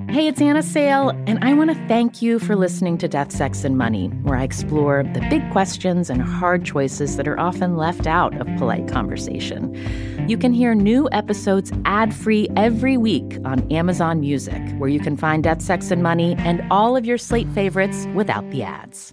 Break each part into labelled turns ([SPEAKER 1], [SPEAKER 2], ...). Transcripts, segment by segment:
[SPEAKER 1] Hey, it's Anna Sale, and I want to thank you for listening to Death, Sex, and Money, where I explore the big questions and hard choices that are often left out of polite conversation. You can hear new episodes ad-free every week on Amazon Music, where you can find Death, Sex, and Money and all of your Slate favorites without the ads.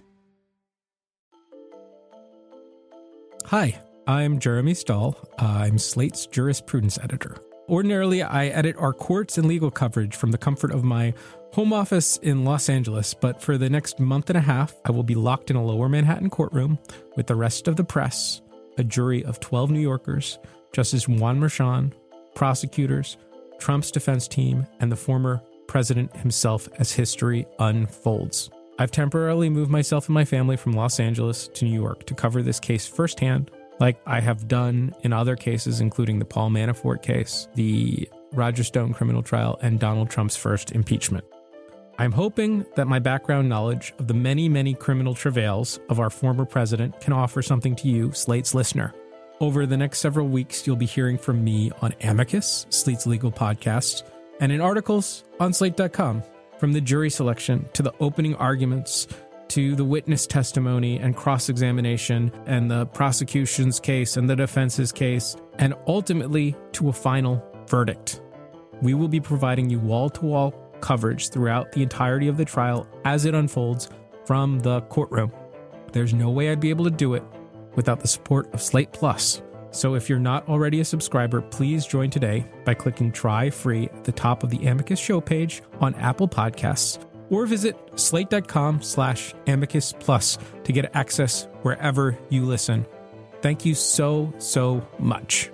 [SPEAKER 2] Hi, I'm Jeremy Stahl. I'm Slate's jurisprudence editor. Ordinarily, I edit our courts and legal coverage from the comfort of my home office in Los Angeles, but for the next month and a half, I will be locked in a lower Manhattan courtroom with the rest of the press, a jury of 12 New Yorkers, Justice Juan Merchan, prosecutors, Trump's defense team, and the former president himself as history unfolds. I've temporarily moved myself and my family from Los Angeles to New York to cover this case firsthand, like I have done in other cases, including the Paul Manafort case, the Roger Stone criminal trial, and Donald Trump's first impeachment. I'm hoping that my background knowledge of the many, many criminal travails of our former president can offer something to you, Slate's listener. Over the next several weeks, you'll be hearing from me on Amicus, Slate's legal podcast, and in articles on Slate.com, from the jury selection to the opening arguments to the witness testimony and cross-examination and the prosecution's case and the defense's case, and ultimately to a final verdict. We will be providing you wall-to-wall coverage throughout the entirety of the trial as it unfolds from the courtroom. There's no way I'd be able to do it without the support of Slate Plus. So if you're not already a subscriber, please join today by clicking Try Free at the top of the Amicus show page on Apple Podcasts, or visit slate.com/Amicus Plus to get access wherever you listen. Thank you so, so much.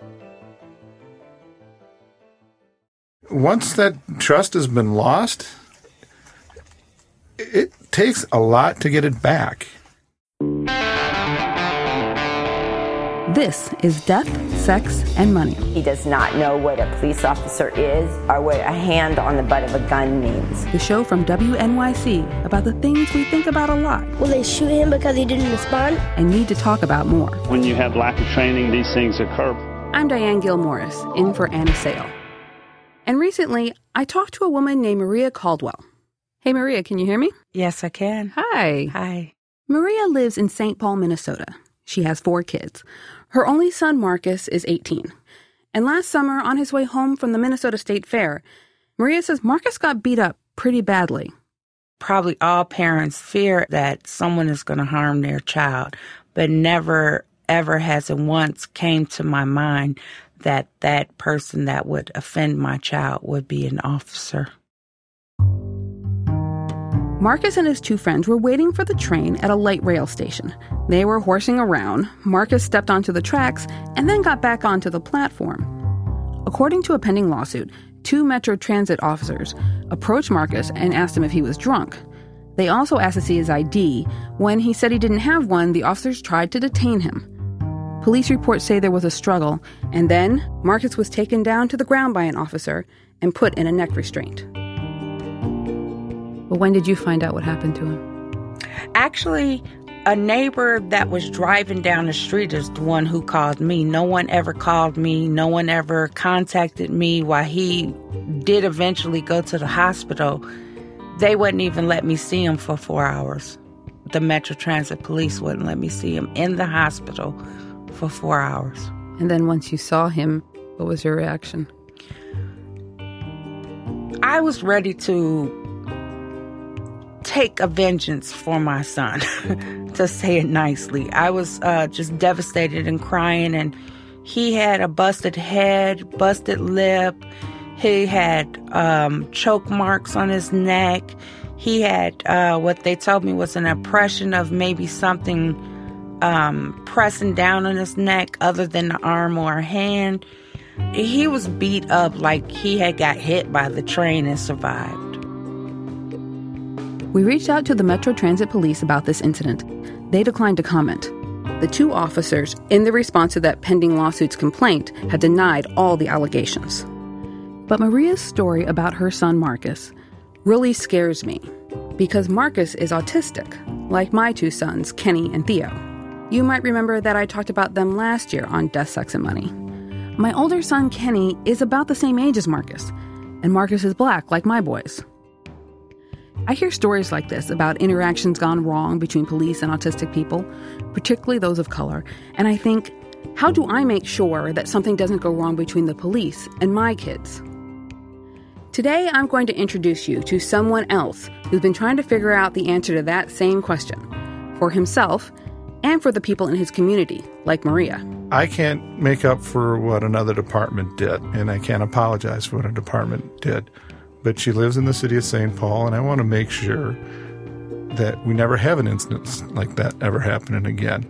[SPEAKER 3] Once that trust has been lost, it takes a lot to get it back.
[SPEAKER 4] This is Death, Sex, and Money.
[SPEAKER 5] He does not know what a police officer is or what a hand on the butt of a gun means.
[SPEAKER 4] The show from WNYC about the things we think about a lot.
[SPEAKER 6] Will they shoot him because he didn't respond?
[SPEAKER 4] And need to talk about more.
[SPEAKER 7] When you have lack of training, these things occur.
[SPEAKER 4] I'm Diane Gill-Morris, in for Anna Sale. And recently, I talked to a woman named Maria Caldwell. Hey, Maria, can you hear me?
[SPEAKER 8] Yes, I can.
[SPEAKER 4] Hi.
[SPEAKER 8] Hi.
[SPEAKER 4] Maria lives in St. Paul, Minnesota. She has 4 kids. Her only son, Marcus, is 18. And last summer, on his way home from the Minnesota State Fair, Maria says Marcus got beat up pretty badly.
[SPEAKER 8] Probably all parents fear that someone is going to harm their child, but never, ever has it once came to my mind that that person that would offend my child would be an officer.
[SPEAKER 4] Marcus and his 2 friends were waiting for the train at a light rail station. They were horsing around. Marcus stepped onto the tracks and then got back onto the platform. According to a pending lawsuit, 2 Metro Transit officers approached Marcus and asked him if he was drunk. They also asked to see his ID. When he said he didn't have one, the officers tried to detain him. Police reports say there was a struggle, and then Marcus was taken down to the ground by an officer and put in a neck restraint. But when did you find out what happened to him?
[SPEAKER 8] Actually, a neighbor that was driving down the street is the one who called me. No one ever called me. No one ever contacted me. While he did eventually go to the hospital, they wouldn't even let me see him for 4 hours. The Metro Transit police wouldn't let me see him in the hospital for 4 hours.
[SPEAKER 4] And then once you saw him, what was your reaction?
[SPEAKER 8] I was ready to take a vengeance for my son, to say it nicely. I was just devastated and crying, and he had a busted head, busted lip. He had choke marks on his neck. He had what they told me was an impression of maybe something pressing down on his neck other than the arm or hand. He was beat up like he had got hit by the train and survived.
[SPEAKER 4] We reached out to the Metro Transit Police about this incident. They declined to comment. The 2 officers, in the response to that pending lawsuit's complaint, had denied all the allegations. But Maria's story about her son Marcus really scares me, because Marcus is autistic, like my 2 sons, Kenny and Theo. You might remember that I talked about them last year on Death, Sex, and Money. My older son, Kenny, is about the same age as Marcus, and Marcus is black, like my boys. I hear stories like this about interactions gone wrong between police and autistic people, particularly those of color, and I think, how do I make sure that something doesn't go wrong between the police and my kids? Today, I'm going to introduce you to someone else who's been trying to figure out the answer to that same question, for himself and for the people in his community, like Maria.
[SPEAKER 3] I can't make up for what another department did, and I can't apologize for what a department did. But she lives in the city of St. Paul, and I want to make sure that we never have an instance like that ever happening again.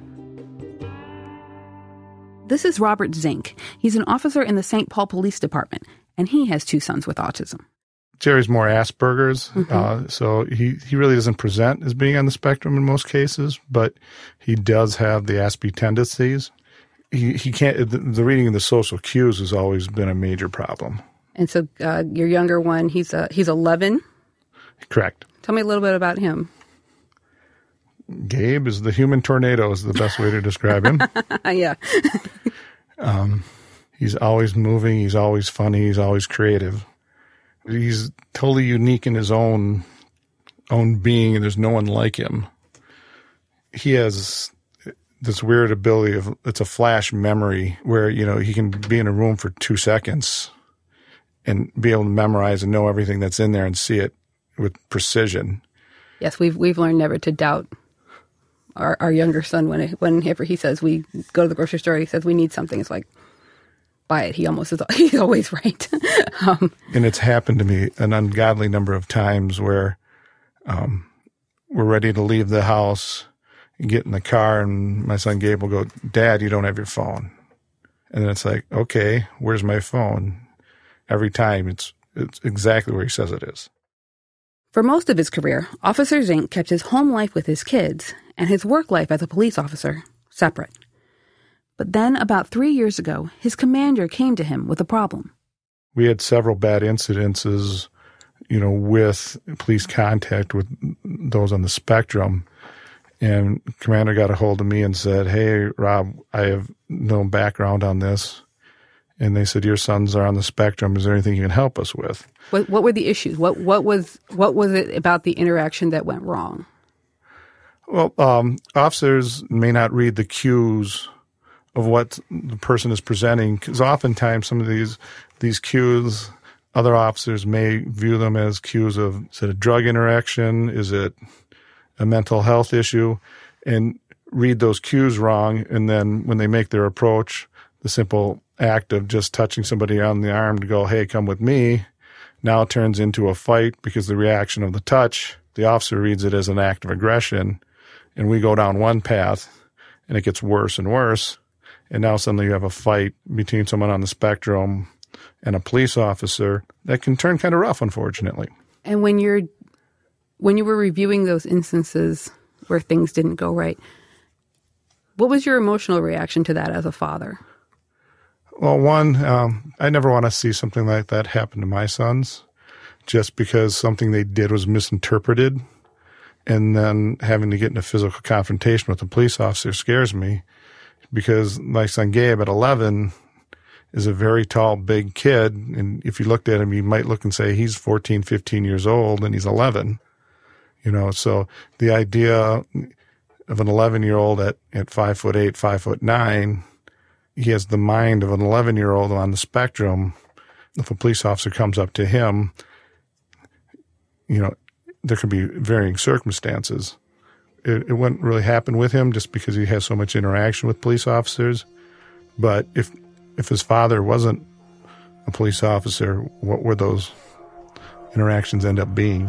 [SPEAKER 4] This is Robert Zink. He's an officer in the St. Paul Police Department, and he has 2 sons with autism.
[SPEAKER 3] Jerry's more Asperger's, so he really doesn't present as being on the spectrum in most cases, but he does have the Aspie tendencies. He can't. The reading of the social cues has always been a major problem.
[SPEAKER 4] And so your younger one, he's 11?
[SPEAKER 3] Correct.
[SPEAKER 4] Tell me a little bit about him.
[SPEAKER 3] Gabe is the human tornado is the best way to describe him.
[SPEAKER 4] Yeah.
[SPEAKER 3] He's always moving. He's always funny. He's always creative. He's totally unique in his own being, and there's no one like him. He has this weird ability of, it's a flash memory where, he can be in a room for 2 seconds and be able to memorize and know everything that's in there and see it with precision.
[SPEAKER 4] Yes, we've learned never to doubt our younger son whenever he says we go to the grocery store, he says we need something. It's like, buy it. He's always right.
[SPEAKER 3] And it's happened to me an ungodly number of times where we're ready to leave the house and get in the car, and my son Gabe will go, "Dad, you don't have your phone." And then it's like, okay, where's my phone? Every time it's exactly where he says it is.
[SPEAKER 4] For most of his career, Officer Zink kept his home life with his kids and his work life as a police officer separate. But then, about 3 years ago, his commander came to him with a problem.
[SPEAKER 3] We had several bad incidences, with police contact with those on the spectrum. And commander got a hold of me and said, "Hey, Rob, I have no background on this." And they said, "Your sons are on the spectrum. Is there anything you can help us with?"
[SPEAKER 4] What were the issues? What was it about the interaction that went wrong?
[SPEAKER 3] Well, officers may not read the cues of what the person is presenting, because oftentimes some of these cues, other officers may view them as cues of, is it a drug interaction? Is it a mental health issue? And read those cues wrong. And then when they make their approach, the simple act of just touching somebody on the arm to go, "Hey, come with me," now turns into a fight because the reaction of the touch, the officer reads it as an act of aggression, and we go down one path, and it gets worse and worse. And now suddenly you have a fight between someone on the spectrum and a police officer that can turn kind of rough, unfortunately.
[SPEAKER 4] And when you were reviewing those instances where things didn't go right, what was your emotional reaction to that as a father?
[SPEAKER 3] Well, one, I never want to see something like that happen to my sons, just because something they did was misinterpreted, and then having to get in a physical confrontation with a police officer scares me, because my son Gabe at 11 is a very tall, big kid, and if you looked at him, you might look and say he's 14, 15 years old, and he's 11. So the idea of an 11-year-old at 5'8", 5'9", he has the mind of an 11-year-old on the spectrum. If a police officer comes up to him, there could be varying circumstances. It wouldn't really happen with him just because he has so much interaction with police officers. But if his father wasn't a police officer, what would those interactions end up being?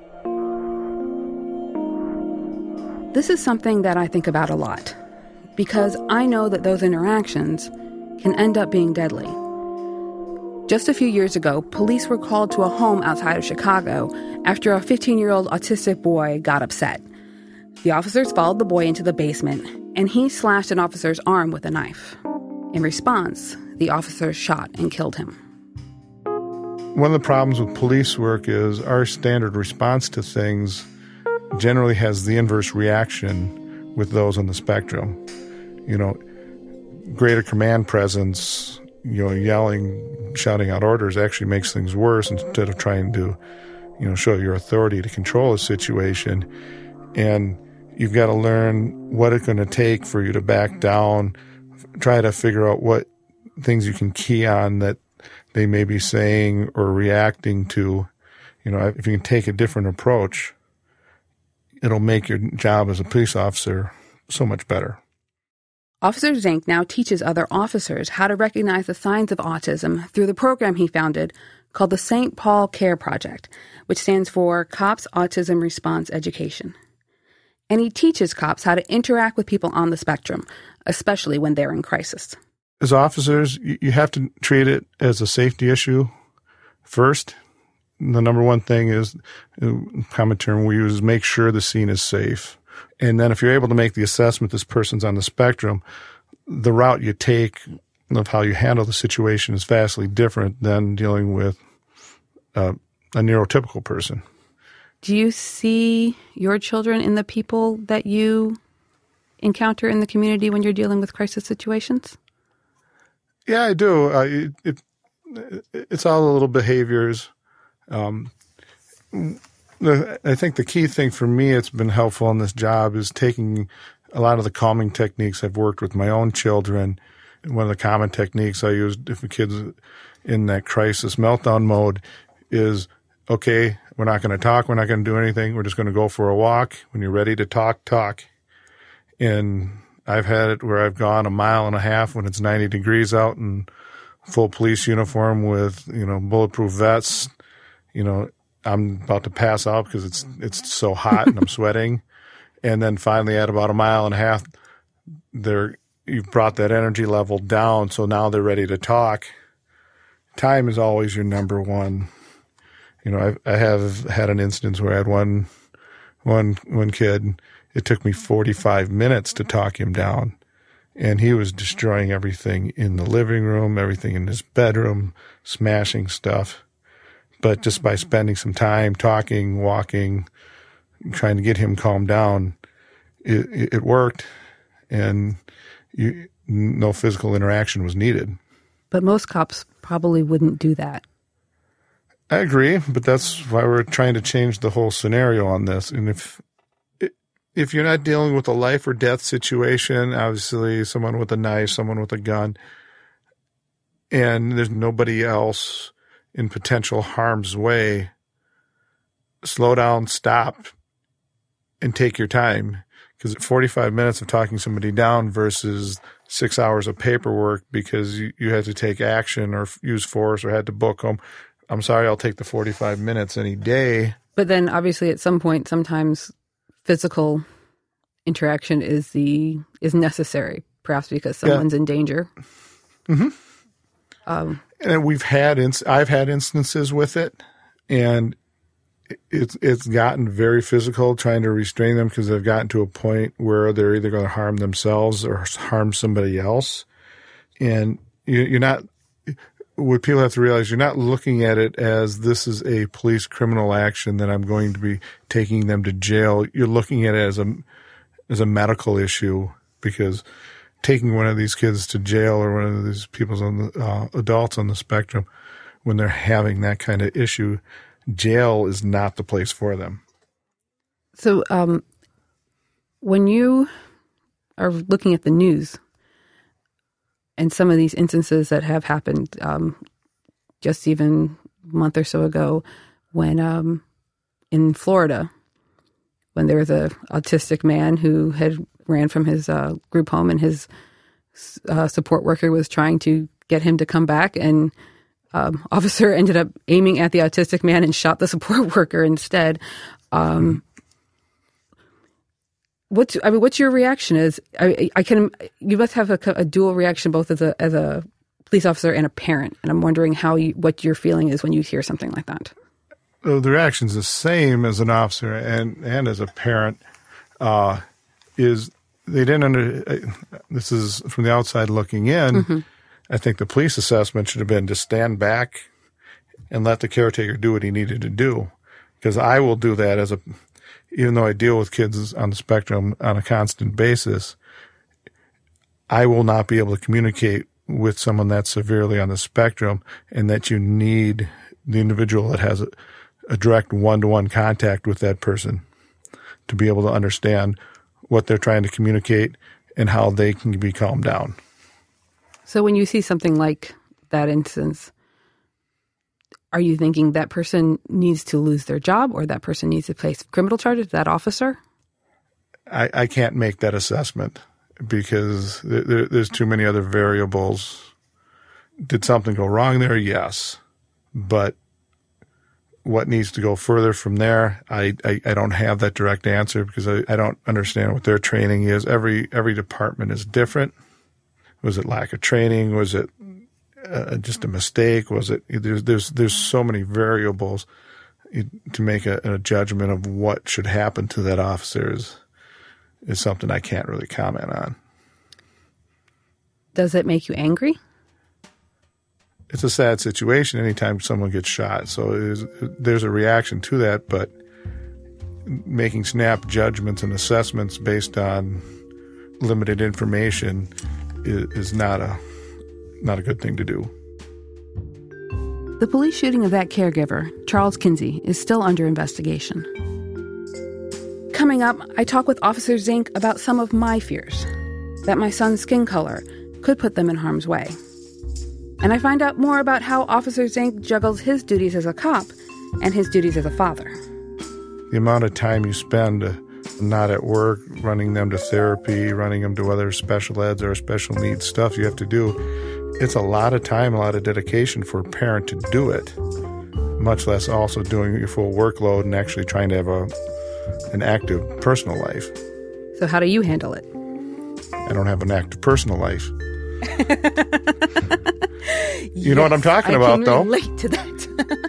[SPEAKER 4] This is something that I think about a lot, because I know that those interactions can end up being deadly. Just a few years ago, police were called to a home outside of Chicago after a 15-year-old autistic boy got upset. The officers followed the boy into the basement, and he slashed an officer's arm with a knife. In response, the officers shot and killed him.
[SPEAKER 3] One of the problems with police work is our standard response to things generally has the inverse reaction with those on the spectrum. Greater command presence yelling, shouting out orders actually makes things worse instead of trying to, show your authority to control a situation. And you've got to learn what it's going to take for you to back down, try to figure out what things you can key on that they may be saying or reacting to. If you can take a different approach, it'll make your job as a police officer so much better.
[SPEAKER 4] Officer Zink now teaches other officers how to recognize the signs of autism through the program he founded called the St. Paul CARE Project, which stands for Cops Autism Response Education. And he teaches cops how to interact with people on the spectrum, especially when they're in crisis.
[SPEAKER 3] As officers, you have to treat it as a safety issue first. The number one thing is, the common term we use, is make sure the scene is safe. And then if you're able to make the assessment this person's on the spectrum, the route you take of how you handle the situation is vastly different than dealing with a neurotypical person.
[SPEAKER 4] Do you see your children in the people that you encounter in the community when you're dealing with crisis situations?
[SPEAKER 3] Yeah, I do. It's all the little behaviors. I think the key thing for me, it's been helpful in this job, is taking a lot of the calming techniques I've worked with my own children. One of the common techniques I use if a kid's in that crisis meltdown mode is, okay, we're not going to talk, we're not going to do anything, we're just going to go for a walk. When you're ready to talk, talk. And I've had it where I've gone 1.5 miles when it's 90 degrees out in full police uniform with, bulletproof vests. I'm about to pass out because it's so hot and I'm sweating. And then finally at about 1.5 miles, you've brought that energy level down, so now they're ready to talk. Time is always your number one. I have had an instance where I had one kid. It took me 45 minutes to talk him down, and he was destroying everything in the living room, everything in his bedroom, smashing stuff. But just by spending some time talking, walking, trying to get him calmed down, it worked, and no physical interaction was needed. But
[SPEAKER 4] most cops probably wouldn't do that.
[SPEAKER 3] I agree, but that's why we're trying to change the whole scenario on this. And if you're not dealing with a life or death situation, obviously someone with a knife, someone with a gun, and there's nobody else in potential harm's way, slow down, stop, and take your time. Because 45 minutes of talking somebody down versus 6 hours of paperwork because you had to take action or use force or had to book them. I'm sorry, I'll take the 45 minutes any day.
[SPEAKER 4] But then obviously at some point, sometimes physical interaction is necessary, perhaps because someone's in danger.
[SPEAKER 3] Mm-hmm. And I've had instances with it, and it's gotten very physical trying to restrain them because they've gotten to a point where they're either going to harm themselves or harm somebody else. And you're not, what people have to realize, you're not looking at it as this is a police criminal action that I'm going to be taking them to jail. You're looking at it as a medical issue, because taking one of these kids to jail or one of these adults on the spectrum when they're having that kind of issue, jail is not the place for them.
[SPEAKER 4] So when you are looking at the news and some of these instances that have happened just even a month or so ago when in Florida, when there was an autistic man who had ran from his group home and his support worker was trying to get him to come back, and officer ended up aiming at the autistic man and shot the support worker instead. What's your reaction? You must have a dual reaction, both as a police officer and a parent. And I'm wondering what your feeling is when you hear something like that.
[SPEAKER 3] The reaction's the same as an officer and as a parent. Is they didn't this is from the outside looking in. Mm-hmm. I think the police assessment should have been to stand back and let the caretaker do what he needed to do. Because I will do that even though I deal with kids on the spectrum on a constant basis, I will not be able to communicate with someone that's severely on the spectrum, and that you need the individual that has a direct one-to-one contact with that person to be able to understand what they're trying to communicate and how they can be calmed down.
[SPEAKER 4] So when you see something like that instance, are you thinking that person needs to lose their job or that person needs to face criminal charges, that officer?
[SPEAKER 3] I can't make that assessment because there's too many other variables. Did something go wrong there? Yes. But what needs to go further from there, I don't have that direct answer because I don't understand what their training is. Every department is different. Was it lack of training? Was it just a mistake? Was it there's so many variables to make a judgment of what should happen to that officer is something I can't really comment on.
[SPEAKER 4] Does it make you angry?
[SPEAKER 3] It's a sad situation anytime someone gets shot. So there's a reaction to that, but making snap judgments and assessments based on limited information is not a good thing to do.
[SPEAKER 4] The police shooting of that caregiver, Charles Kinsey, is still under investigation. Coming up, I talk with Officer Zink about some of my fears, that my son's skin color could put them in harm's way. And I find out more about how Officer Zink juggles his duties as a cop and his duties as a father.
[SPEAKER 3] The amount of time you spend not at work, running them to therapy, running them to other special eds or special needs stuff you have to do, it's a lot of time, a lot of dedication for a parent to do it, much less also doing your full workload and actually trying to have an active personal life.
[SPEAKER 4] So how do you handle it?
[SPEAKER 3] I don't have an active personal life. You know what I'm talking about, though.
[SPEAKER 4] I can relate to that.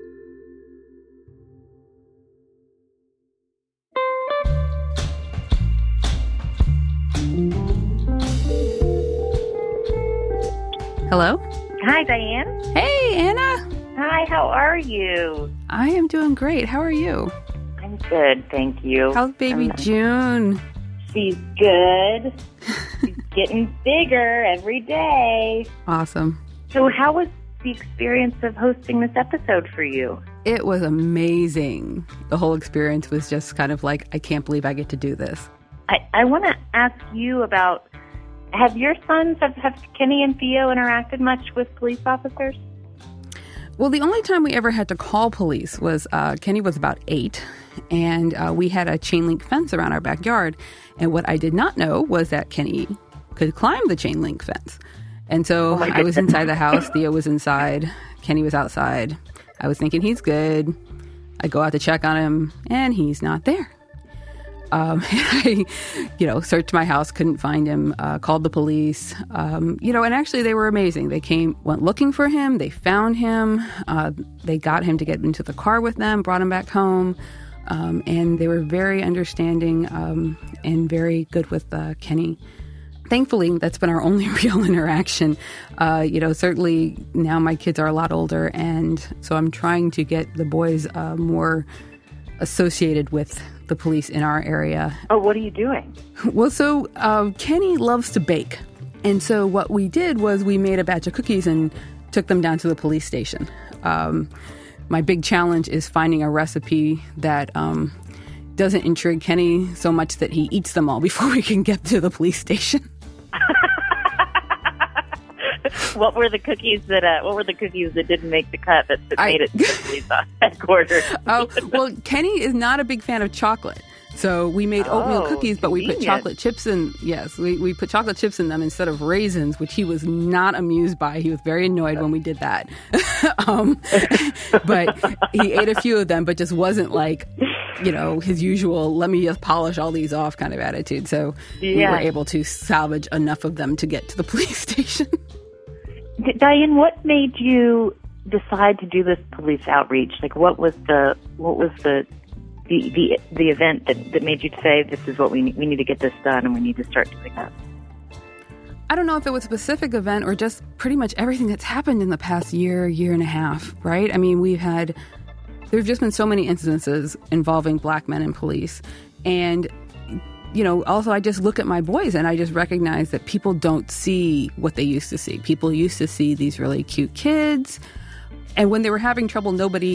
[SPEAKER 4] Hello?
[SPEAKER 9] Hi, Diane.
[SPEAKER 4] Hey, Anna.
[SPEAKER 9] Hi, how are you?
[SPEAKER 4] I am doing great. How are you?
[SPEAKER 9] I'm good, thank you.
[SPEAKER 4] How's baby June?
[SPEAKER 9] She's good. She's getting bigger every day.
[SPEAKER 4] Awesome.
[SPEAKER 9] So how was the experience of hosting this episode for you?
[SPEAKER 4] It was amazing. The whole experience was just kind of like, I can't believe I get to do this.
[SPEAKER 9] I want to ask you about, have your sons, have Kenny and Theo interacted much with police officers?
[SPEAKER 4] Well, the only time we ever had to call police was Kenny was about 8, and we had a chain link fence around our backyard. And what I did not know was that Kenny could climb the chain link fence. And so I was inside the house, Theo was inside, Kenny was outside. I was thinking he's good. I go out to check on him, and he's not there. I, searched my house, couldn't find him, called the police, and actually they were amazing. They went looking for him. They found him. They got him to get into the car with them, brought him back home. And they were very understanding, and very good with Kenny. Thankfully, that's been our only real interaction. Certainly now my kids are a lot older, and so I'm trying to get the boys more associated with the police in our area.
[SPEAKER 9] Oh, what are you doing?
[SPEAKER 4] Well, so Kenny loves to bake. And so what we did was we made a batch of cookies and took them down to the police station. My big challenge is finding a recipe that doesn't intrigue Kenny so much that he eats them all before we can get to the police station.
[SPEAKER 9] What were the cookies that didn't make the cut that made it to the police headquarters?
[SPEAKER 4] Oh, well, Kenny is not a big fan of chocolate. So we made oatmeal cookies, but we put chocolate chips in. Yes, we put chocolate chips in them instead of raisins, which he was not amused by. He was very annoyed when we did that. But he ate a few of them, but just wasn't like, his usual, let me just polish all these off kind of attitude. So we were able to salvage enough of them to get to the police station.
[SPEAKER 9] Diane, what made you decide to do this police outreach? Like, what was the event that made you say, this is what we need to get this done and we need to start doing that?
[SPEAKER 4] I don't know if it was a specific event or just pretty much everything that's happened in the past year and a half, right? I mean, there've just been so many instances involving black men in police. And also I just look at my boys and I just recognize that people don't see what they used to see. People used to see these really cute kids. And when they were having trouble,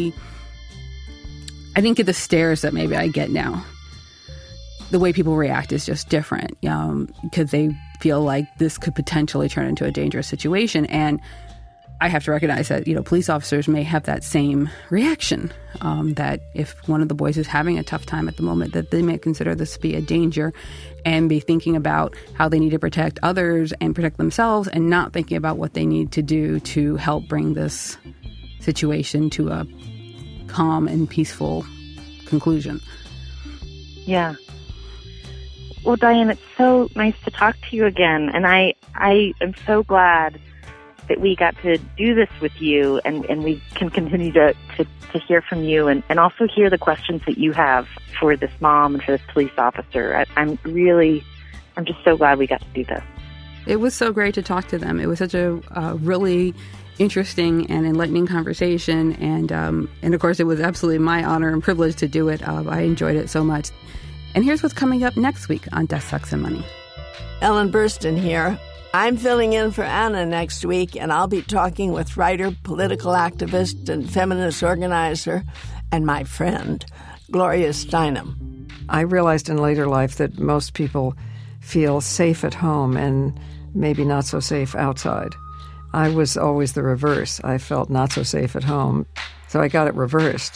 [SPEAKER 4] I didn't get the stares that maybe I get now. The way people react is just different because they feel like this could potentially turn into a dangerous situation. And I have to recognize that, police officers may have that same reaction, that if one of the boys is having a tough time at the moment, that they may consider this to be a danger and be thinking about how they need to protect others and protect themselves and not thinking about what they need to do to help bring this situation to a calm and peaceful conclusion.
[SPEAKER 9] Yeah. Well, Diane, it's so nice to talk to you again. And I am so glad that we got to do this with you and we can continue to hear from you and also hear the questions that you have for this mom and for this police officer. I'm just so glad we got to do this.
[SPEAKER 4] It was so great to talk to them. It was such a really interesting and enlightening conversation. And of course, it was absolutely my honor and privilege to do it. I enjoyed it so much. And here's what's coming up next week on Death, Sex, and Money.
[SPEAKER 10] Ellen Burstyn here. I'm filling in for Anna next week, and I'll be talking with writer, political activist, and feminist organizer, and my friend, Gloria Steinem.
[SPEAKER 11] I realized in later life that most people feel safe at home and maybe not so safe outside. I was always the reverse. I felt not so safe at home, so I got it reversed.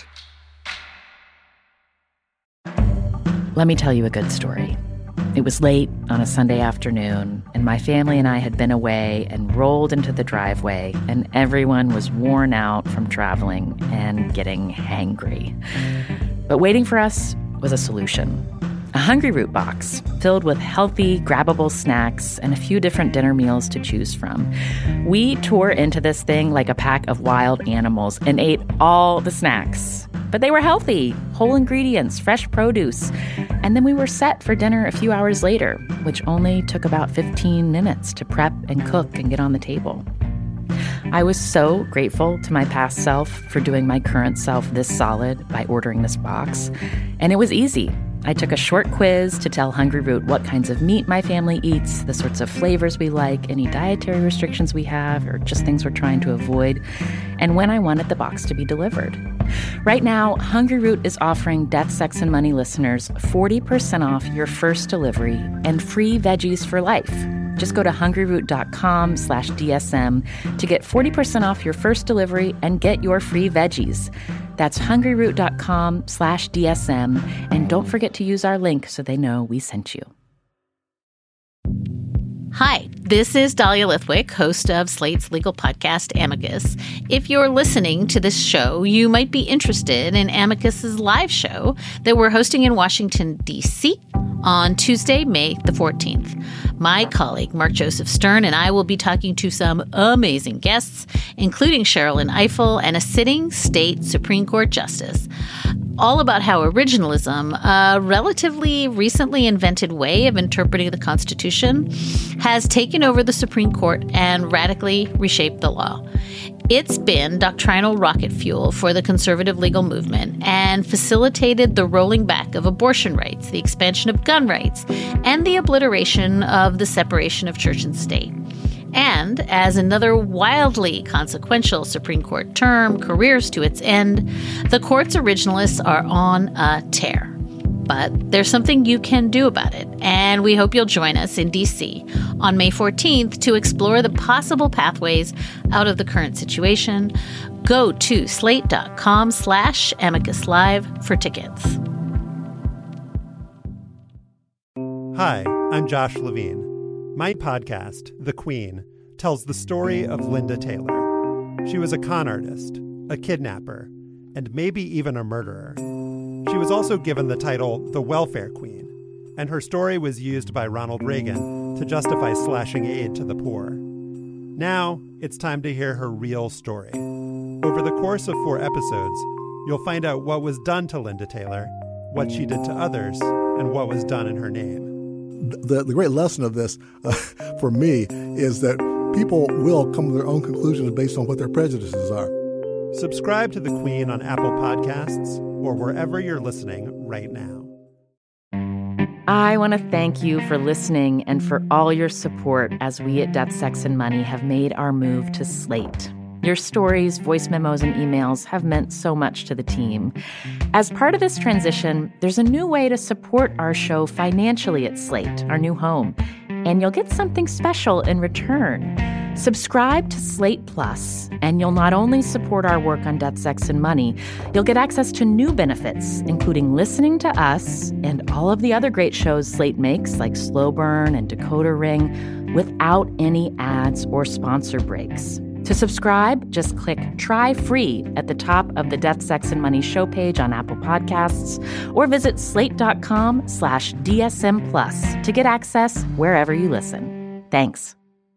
[SPEAKER 1] Let me tell you a good story. It was late on a Sunday afternoon, and my family and I had been away and rolled into the driveway, and everyone was worn out from traveling and getting hangry. But waiting for us was a solution. A Hungryroot box filled with healthy, grabbable snacks and a few different dinner meals to choose from. We tore into this thing like a pack of wild animals and ate all the snacks. But they were healthy, whole ingredients, fresh produce. And then we were set for dinner a few hours later, which only took about 15 minutes to prep and cook and get on the table. I was so grateful to my past self for doing my current self this solid by ordering this box. And it was easy. I took a short quiz to tell Hungryroot what kinds of meat my family eats, the sorts of flavors we like, any dietary restrictions we have, or just things we're trying to avoid, and when I wanted the box to be delivered. Right now, Hungryroot is offering Death, Sex, and Money listeners 40% off your first delivery and free veggies for life. Just go to hungryroot.com/DSM to get 40% off your first delivery and get your free veggies. That's hungryroot.com/DSM. And don't forget to use our link so they know we sent you.
[SPEAKER 12] Hi, this is Dahlia Lithwick, host of Slate's legal podcast, Amicus. If you're listening to this show, you might be interested in Amicus's live show that we're hosting in Washington, D.C. on Tuesday, May the 14th. My colleague, Mark Joseph Stern, and I will be talking to some amazing guests, including Sherrilyn Ifill and a sitting state Supreme Court justice, all about how originalism, a relatively recently invented way of interpreting the Constitution, has taken over the Supreme Court and radically reshaped the law. It's been doctrinal rocket fuel for the conservative legal movement and facilitated the rolling back of abortion rights, the expansion of gun rights, and the obliteration of the separation of church and state. And as another wildly consequential Supreme Court term careers to its end, the court's originalists are on a tear. But there's something you can do about it, and we hope you'll join us in D.C. on May 14th to explore the possible pathways out of the current situation. Go to slate.com/Amicus Live for tickets.
[SPEAKER 13] Hi, I'm Josh Levine. My podcast, The Queen, tells the story of Linda Taylor. She was a con artist, a kidnapper, and maybe even a murderer. She was also given the title the Welfare Queen, and her story was used by Ronald Reagan to justify slashing aid to the poor. Now, it's time to hear her real story. Over the course of 4 episodes, you'll find out what was done to Linda Taylor, what she did to others, and what was done in her name.
[SPEAKER 14] The great lesson of this, for me, is that people will come to their own conclusions based on what their prejudices are.
[SPEAKER 13] Subscribe to The Queen on Apple Podcasts or wherever you're listening right now.
[SPEAKER 1] I want to thank you for listening and for all your support as we at Death, Sex, and Money have made our move to Slate. Your stories, voice memos, and emails have meant so much to the team. As part of this transition, there's a new way to support our show financially at Slate, our new home, and you'll get something special in return. Subscribe to Slate Plus, and you'll not only support our work on Death, Sex, and Money, you'll get access to new benefits, including listening to us and all of the other great shows Slate makes, like Slow Burn and Decoder Ring, without any ads or sponsor breaks. To subscribe, just click Try Free at the top of the Death, Sex, and Money show page on Apple Podcasts, or visit slate.com/DSM Plus to get access wherever you listen. Thanks.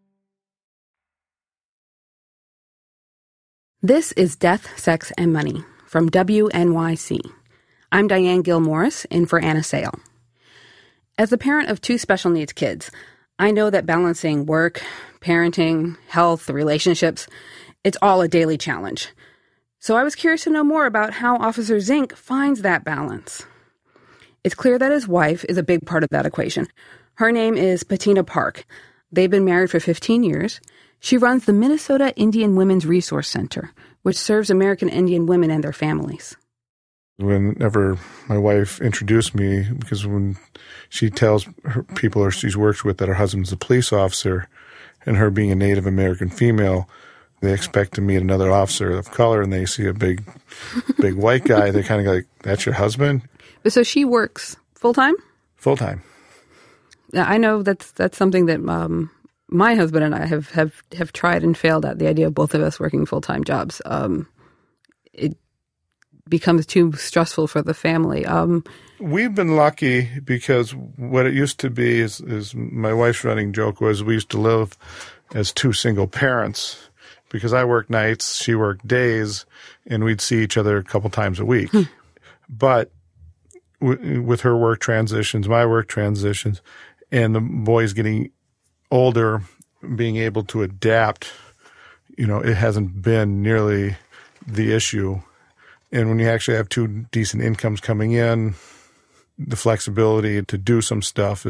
[SPEAKER 4] This is Death, Sex, and Money from WNYC. I'm Diane Gill-Morris, in for Anna Sale. As the parent of 2 special needs kids, I know that balancing work, parenting, health, relationships, it's all a daily challenge. So I was curious to know more about how Officer Zink finds that balance. It's clear that his wife is a big part of that equation. Her name is Patina Park. They've been married for 15 years. She runs the Minnesota Indian Women's Resource Center, which serves American Indian women and their families.
[SPEAKER 3] Whenever my wife introduced me, because when she tells her people or she's worked with that her husband's a police officer, and her being a Native American female, they expect to meet another officer of color, and they see a big white guy. They kind of go like, "That's your husband?"
[SPEAKER 4] So she works full-time?
[SPEAKER 3] Full-time.
[SPEAKER 4] I know that's something that my husband and I have tried and failed at, the idea of both of us working full-time jobs. It becomes too stressful for the family.
[SPEAKER 3] We've been lucky because what it used to be is my wife's running joke was we used to live as 2 single parents because I worked nights, she worked days, and we'd see each other a couple times a week. But with her work transitions, my work transitions, and the boys getting older, being able to adapt, it hasn't been nearly the issue. And when you actually have 2 decent incomes coming in, the flexibility to do some stuff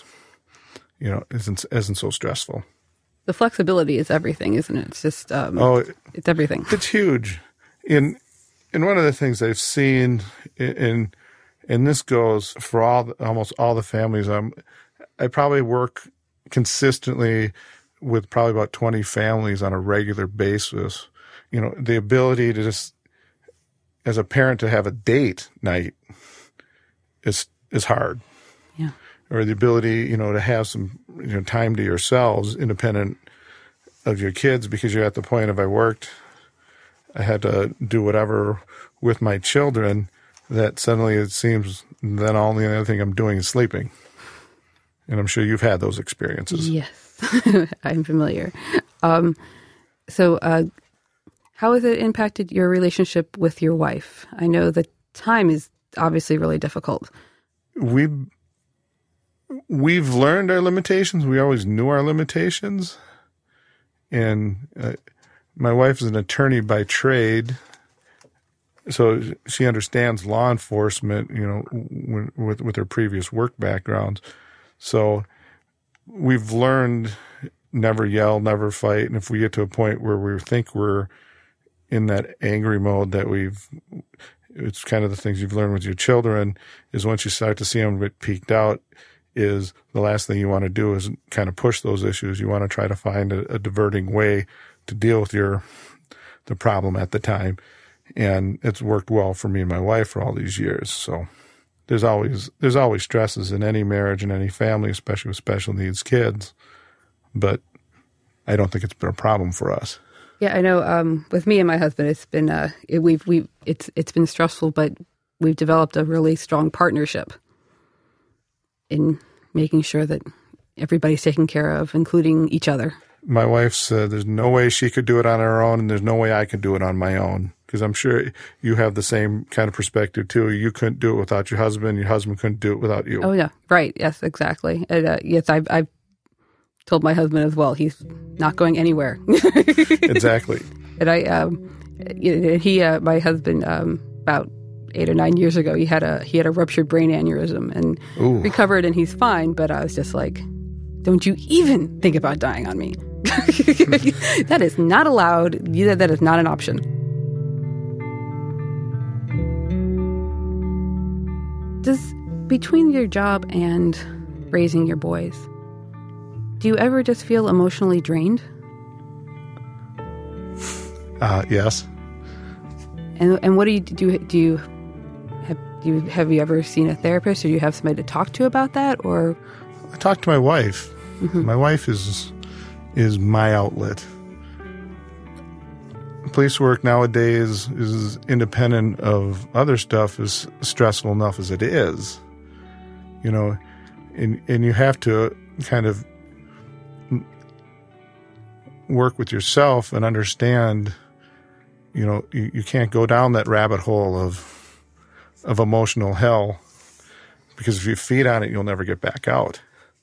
[SPEAKER 3] isn't so stressful.
[SPEAKER 4] The flexibility is everything, isn't it? It's just it's everything.
[SPEAKER 3] It's huge. And one of the things I've seen, and this goes for almost all the families, I probably work consistently with probably about 20 families on a regular basis. The ability to just, as a parent, to have a date night is hard.
[SPEAKER 4] Yeah.
[SPEAKER 3] Or the ability, to have some time to yourselves independent of your kids, because you're at the point of I had to do whatever with my children, that suddenly it seems then all the other thing I'm doing is sleeping. And I'm sure you've had those experiences.
[SPEAKER 4] Yes, I'm familiar. So how has it impacted your relationship with your wife? I know that time is obviously really difficult.
[SPEAKER 3] We've learned our limitations. We always knew our limitations. And my wife is an attorney by trade, so she understands law enforcement, with her previous work backgrounds. So we've learned never yell, never fight. And if we get to a point where we think we're in that angry mode it's kind of the things you've learned with your children, is once you start to see them get peaked out, is the last thing you want to do is kind of push those issues. You want to try to find a diverting way to deal with the problem at the time. And it's worked well for me and my wife for all these years. So there's always stresses in any marriage and any family, especially with special needs kids. But I don't think it's been a problem for us.
[SPEAKER 4] Yeah, I know. With me and my husband, it's been it's been stressful, but we've developed a really strong partnership in making sure that everybody's taken care of, including each other.
[SPEAKER 3] My wife said there's no way she could do it on her own, and there's no way I could do it on my own. Because I'm sure you have the same kind of perspective, too. You couldn't do it without your husband couldn't do it without you.
[SPEAKER 4] Oh, yeah. Right. Yes, exactly. And, yes, I've told my husband as well. He's not going anywhere.
[SPEAKER 3] Exactly.
[SPEAKER 4] And my husband, about 8 or 9 years ago. He had a ruptured brain aneurysm and recovered, and he's fine. But I was just like, don't you even think about dying on me. That is not allowed. That is not an option. Between your job and raising your boys, do you ever just feel emotionally drained?
[SPEAKER 3] Yes.
[SPEAKER 4] And what do you have you ever seen a therapist, or do you have somebody to talk to about that? Or
[SPEAKER 3] I talk to my wife.
[SPEAKER 4] Mm-hmm.
[SPEAKER 3] My wife is my outlet. Police work nowadays is independent of other stuff, is stressful enough as it is. You know, and you have to kind of work with yourself and understand, you know, you can't go down that rabbit hole of emotional hell, because if you feed on it, you'll never get back out.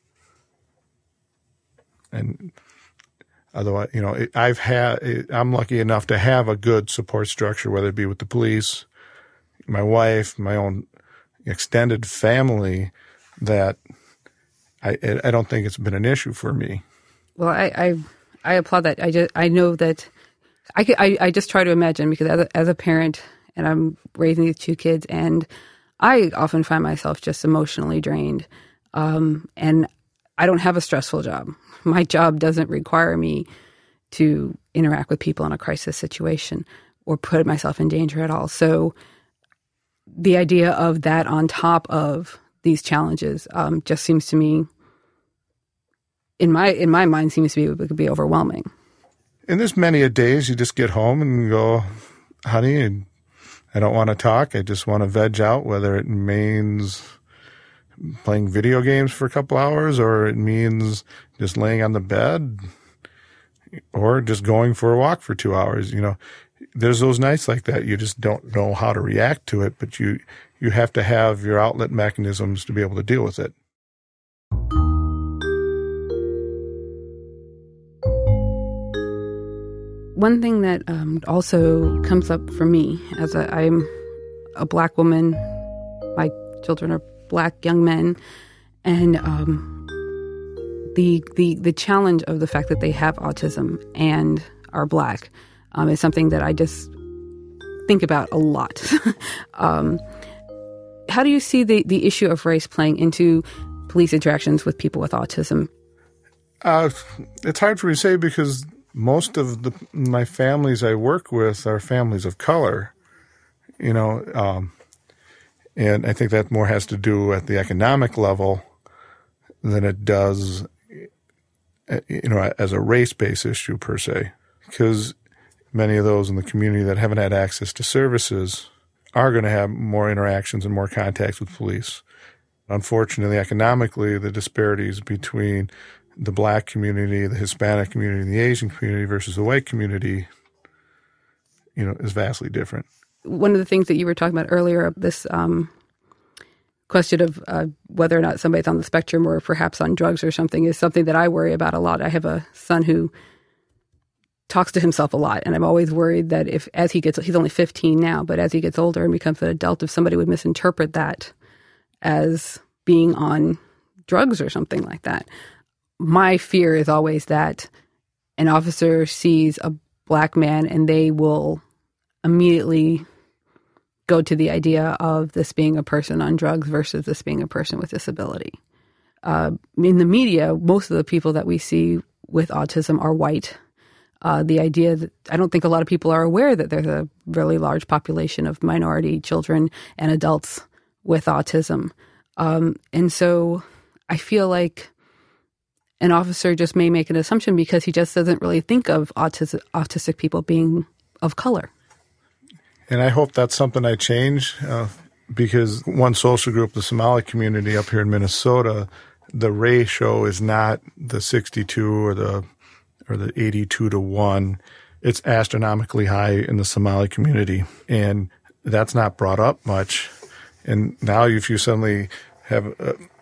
[SPEAKER 3] And otherwise, you know, I'm lucky enough to have a good support structure, whether it be with the police, my wife, my own extended family, that I don't think it's been an issue for me.
[SPEAKER 4] Well, I applaud that. I know that I just try to imagine, because as a parent, and I'm raising these 2 kids, and I often find myself just emotionally drained. And I don't have a stressful job. My job doesn't require me to interact with people in a crisis situation or put myself in danger at all. So the idea of that on top of these challenges just seems to me, in my mind, seems to be overwhelming.
[SPEAKER 3] And there's many a days you just get home and go, honey, I don't want to talk. I just want to veg out, whether it means playing video games for a couple hours, or it means just laying on the bed, or just going for a walk for 2 hours. You know, there's those nights like that. You just don't know how to react to it, but you have to have your outlet mechanisms to be able to deal with it.
[SPEAKER 4] One thing that also comes up for me, as I'm a Black woman, my children are Black young men, and the challenge of the fact that they have autism and are Black is something that I just think about a lot. How do you see the issue of race playing into police interactions with people with autism?
[SPEAKER 3] It's hard for me to say, because most of my families I work with are families of color, you know, and I think that more has to do at the economic level than it does, you know, as a race-based issue per se, because many of those in the community that haven't had access to services are going to have more interactions and more contacts with police. Unfortunately, economically, the disparities between the Black community, the Hispanic community, and the Asian community versus the white community, you know, is vastly different.
[SPEAKER 4] One of the things that you were talking about earlier, this question of whether or not somebody's on the spectrum or perhaps on drugs or something, is something that I worry about a lot. I have a son who talks to himself a lot, and I'm always worried that he's only 15 now, but as he gets older and becomes an adult, if somebody would misinterpret that as being on drugs or something like that. My fear is always that an officer sees a Black man and they will immediately go to the idea of this being a person on drugs versus this being a person with disability. In the media, most of the people that we see with autism are white. The idea that I don't think a lot of people are aware that there's a really large population of minority children and adults with autism. And so I feel like an officer just may make an assumption because he just doesn't really think of autistic people being of color.
[SPEAKER 3] And I hope that's something I change, because one social group, the Somali community up here in Minnesota, the ratio is not the 62 or the 82 to 1. It's astronomically high in the Somali community, and that's not brought up much. And now if you suddenly have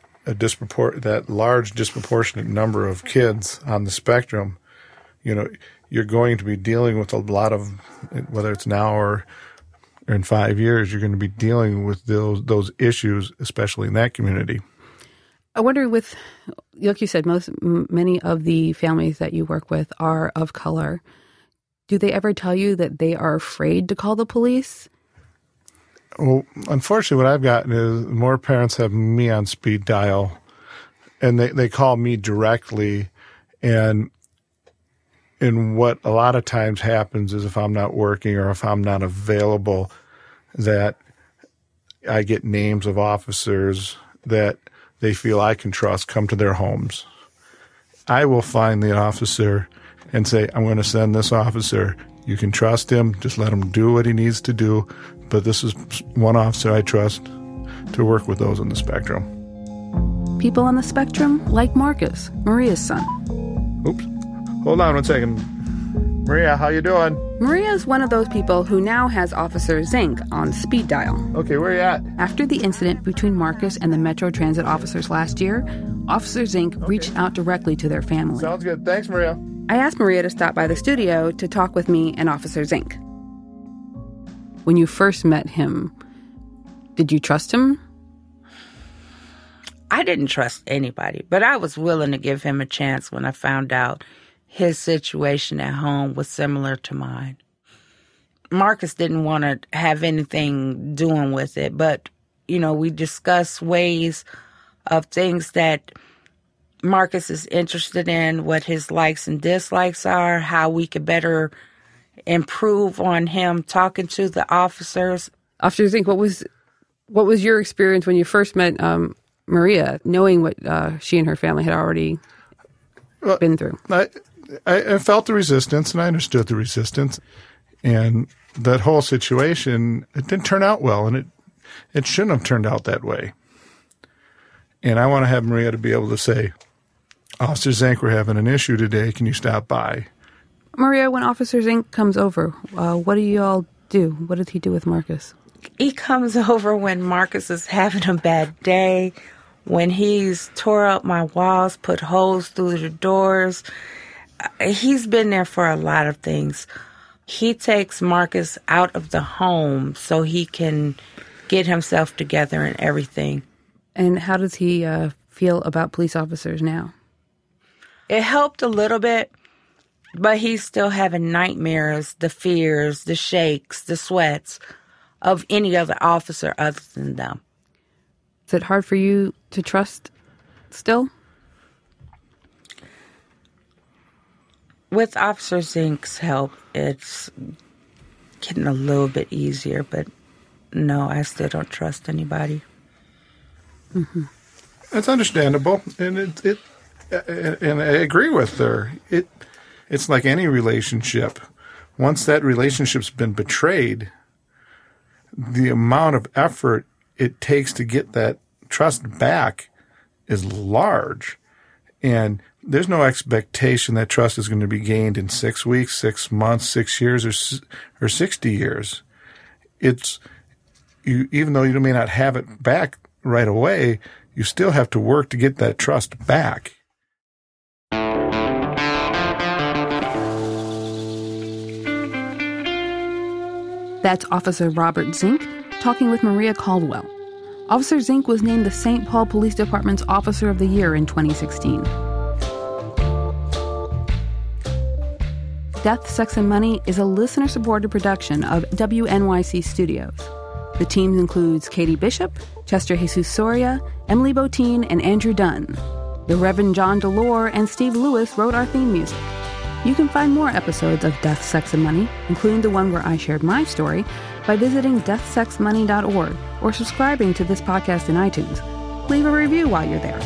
[SPEAKER 3] that large disproportionate number of kids on the spectrum, you know, you're going to be dealing with a lot of, whether it's now or or in 5 years, you're going to be dealing with those issues, especially in that community.
[SPEAKER 4] I wonder, with, like you said, many of the families that you work with are of color. Do they ever tell you that they are afraid to call the police?
[SPEAKER 3] Well, unfortunately, what I've gotten is more parents have me on speed dial, and they call me directly. And what a lot of times happens is if I'm not working or if I'm not available, that I get names of officers that they feel I can trust come to their homes. I will find the officer and say, I'm going to send this officer. You can trust him. Just let him do what he needs to do. But this is one officer I trust to work with those on the spectrum.
[SPEAKER 4] People on the spectrum like Marcus, Maria's son.
[SPEAKER 3] Oops. Hold on 1 second. Maria, how you doing?
[SPEAKER 4] Maria is one of those people who now has Officer Zink on speed dial.
[SPEAKER 3] Okay, where you at?
[SPEAKER 4] After the incident between Marcus and the Metro Transit officers last year, Officer Zink reached out directly to their family.
[SPEAKER 3] Sounds good. Thanks, Maria.
[SPEAKER 4] I asked Maria to stop by the studio to talk with me and Officer Zink. When you first met him, did you trust him?
[SPEAKER 8] I didn't trust anybody, but I was willing to give him a chance when I found out his situation at home was similar to mine. Marcus didn't want to have anything doing with it, but, we discussed ways of things that Marcus is interested in, what his likes and dislikes are, how we could better improve on him talking to the officers.
[SPEAKER 4] Officer Zink, what was your experience when you first met Maria, knowing what she and her family had already been through?
[SPEAKER 3] I felt the resistance, and I understood the resistance. And that whole situation, it didn't turn out well, and it shouldn't have turned out that way. And I want to have Maria to be able to say, Officer Zink, we're having an issue today. Can you stop by?
[SPEAKER 4] Maria, when Officer Zink comes over, what do you all do? What does he do with Marcus?
[SPEAKER 8] He comes over when Marcus is having a bad day, when he's tore up my walls, put holes through the doors. He's been there for a lot of things. He takes Marcus out of the home so he can get himself together and everything.
[SPEAKER 4] And how does he feel about police officers now?
[SPEAKER 8] It helped a little bit, but he's still having nightmares, the fears, the shakes, the sweats of any other officer other than them.
[SPEAKER 4] Is it hard for you to trust still?
[SPEAKER 8] With Officer Zink's help, it's getting a little bit easier, but no, I still don't trust anybody.
[SPEAKER 4] Mm-hmm.
[SPEAKER 3] That's understandable, and and I agree with her. It's like any relationship. Once that relationship's been betrayed, the amount of effort it takes to get that trust back is large. And there's no expectation that trust is going to be gained in 6 weeks, 6 months, 6 years, or 60 years. It's even though you may not have it back right away, you still have to work to get that trust back.
[SPEAKER 4] That's Officer Robert Zink talking with Maria Caldwell. Officer Zink was named the St. Paul Police Department's Officer of the Year in 2016. Death, Sex, and Money is a listener-supported production of WNYC Studios. The team includes Katie Bishop, Chester Jesus Soria, Emily Botine, and Andrew Dunn. The Reverend John Delore and Steve Lewis wrote our theme music. You can find more episodes of Death, Sex, and Money, including the one where I shared my story, by visiting deathsexmoney.org or subscribing to this podcast in iTunes. Leave a review while you're there.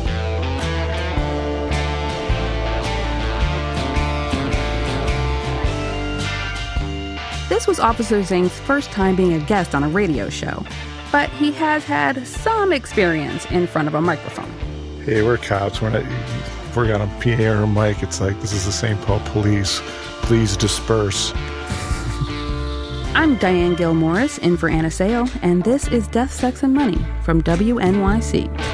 [SPEAKER 4] This was Officer Zink's first time being a guest on a radio show, but he has had some experience in front of a microphone.
[SPEAKER 3] Hey, we're cops. If we're on a PA or a mic, it's like, this is the St. Paul Police. Please disperse.
[SPEAKER 4] I'm Diane Gill Morris, in for Anna Sale, and this is Death, Sex, and Money from WNYC.